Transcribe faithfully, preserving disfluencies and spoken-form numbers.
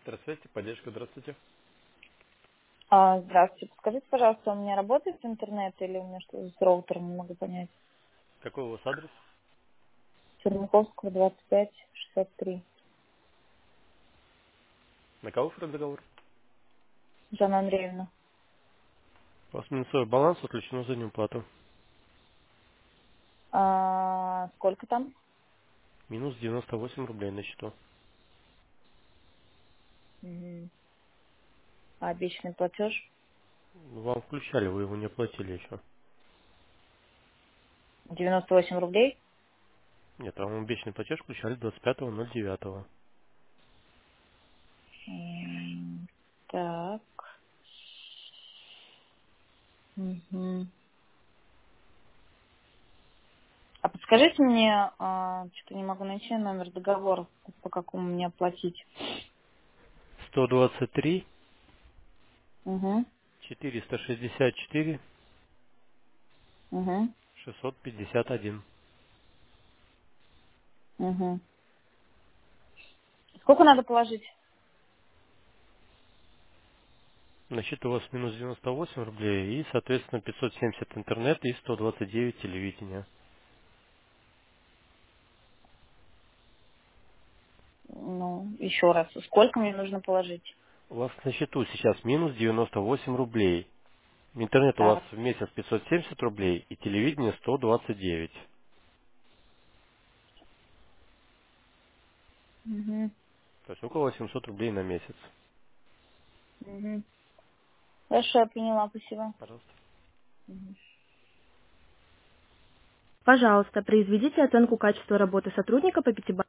Центр связи, поддержка, здравствуйте. А, здравствуйте. Скажите, пожалуйста, у меня работает интернет или у меня что-то с роутером, не могу понять. Какой у вас адрес? Черниковского, двадцать пять, шестьдесят три. На кого входит договор? Жанна Андреевна. У вас минусовой баланс, отключено за неуплату. А, сколько там? Минус девяносто восемь рублей на счету. Мгм. А обещанный платеж? Вам включали, вы его не оплатили еще. девяносто восемь рублей? Нет, а вам обещанный платеж включали двадцать пятого ноль девятого. М, Так. Мгм. А подскажите мне, а, что-то не могу найти номер договора, по какому мне оплатить. сто двадцать три Угу. четыреста шестьдесят четыре Угу. шестьсот пятьдесят один. Угу. Сколько надо положить? На счету у вас минус девяносто восемь рублей и, соответственно, пятьсот семьдесят интернет и сто двадцать девять телевидения. Ну, еще раз. Сколько мне нужно положить? У вас на счету сейчас минус девяносто восемь рублей. Интернет у вас Так. в месяц пятьсот семьдесят рублей и телевидение сто двадцать девять. Угу. То есть около семьсот рублей на месяц. Угу. Хорошо, я поняла, спасибо. Пожалуйста. Мгм. Пожалуйста, произведите оценку качества работы сотрудника по пятибалльной